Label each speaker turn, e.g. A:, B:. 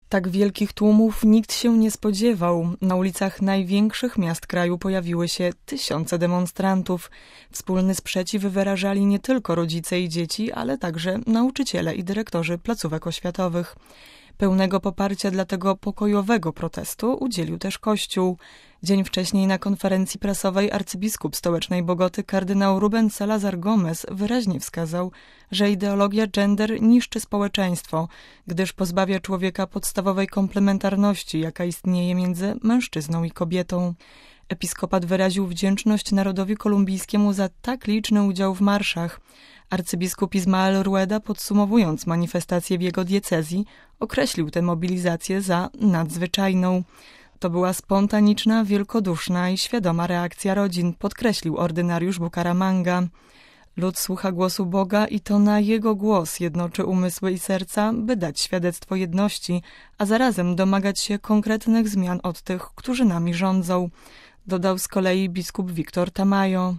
A: Tak wielkich tłumów nikt się nie spodziewał. Na ulicach największych miast kraju pojawiły się tysiące demonstrantów. Wspólny sprzeciw wyrażali nie tylko rodzice i dzieci, ale także nauczyciele i dyrektorzy placówek oświatowych. Pełnego poparcia dla tego pokojowego protestu udzielił też Kościół. Dzień wcześniej na konferencji prasowej arcybiskup stołecznej Bogoty kardynał Ruben Salazar Gomez wyraźnie wskazał, że ideologia gender niszczy społeczeństwo, gdyż pozbawia człowieka podstawowej komplementarności, jaka istnieje między mężczyzną i kobietą. Episkopat wyraził wdzięczność narodowi kolumbijskiemu za tak liczny udział w marszach. Arcybiskup Ismael Rueda, podsumowując manifestację w jego diecezji, określił tę mobilizację za nadzwyczajną. To była spontaniczna, wielkoduszna i świadoma reakcja rodzin, podkreślił ordynariusz Bucaramanga. Lud słucha głosu Boga i to na Jego głos jednoczy umysły i serca, by dać świadectwo jedności, a zarazem domagać się konkretnych zmian od tych, którzy nami rządzą, dodał z kolei biskup Victor Tamayo.